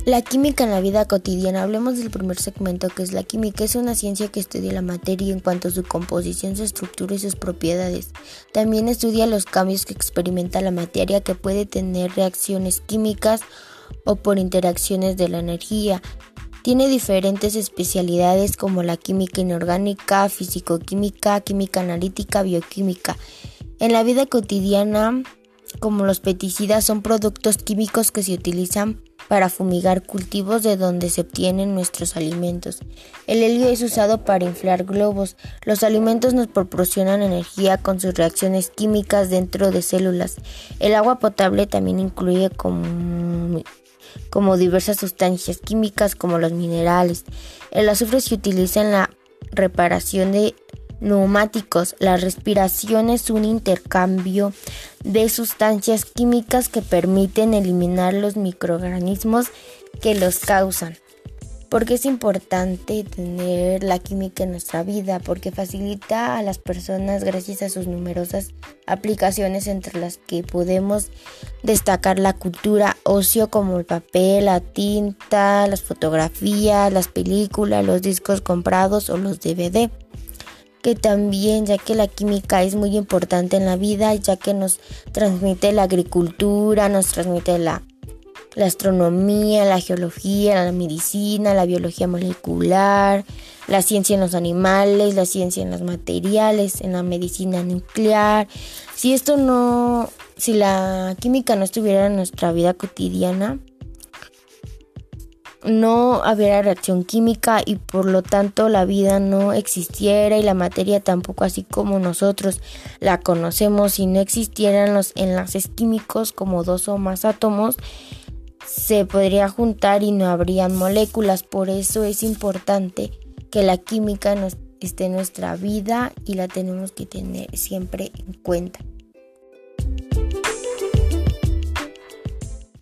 La química en la vida cotidiana. Hablemos del primer segmento, que es la química. Es una ciencia que estudia la materia en cuanto a su composición, su estructura y sus propiedades. También estudia los cambios que experimenta la materia, que puede tener reacciones químicas o por interacciones de la energía. Tiene diferentes especialidades como la química inorgánica, fisicoquímica, química analítica, bioquímica. En la vida cotidiana, como los pesticidas, son productos químicos que se utilizan para fumigar cultivos de donde se obtienen nuestros alimentos. El helio es usado para inflar globos. Los alimentos nos proporcionan energía con sus reacciones químicas dentro de células. El agua potable también incluye como diversas sustancias químicas como los minerales. El azufre se utiliza en la reparación de neumáticos. La respiración es un intercambio de sustancias químicas que permiten eliminar los microorganismos que los causan. ¿Por qué es importante tener la química en nuestra vida? Porque facilita a las personas gracias a sus numerosas aplicaciones, entre las que podemos destacar la cultura, ocio como el papel, la tinta, las fotografías, las películas, los discos comprados o los DVD. Que también, ya que la química es muy importante en la vida, ya que nos transmite la agricultura, nos transmite la astronomía, la geología, la medicina, la biología molecular, la ciencia en los animales, la ciencia en los materiales, en la medicina nuclear. Si la química no estuviera en nuestra vida cotidiana, no habría reacción química y por lo tanto la vida no existiera y la materia tampoco, así como nosotros la conocemos. Si no existieran los enlaces químicos, como dos o más átomos se podría juntar y no habrían moléculas. Por eso es importante que la química esté en nuestra vida y la tenemos que tener siempre en cuenta.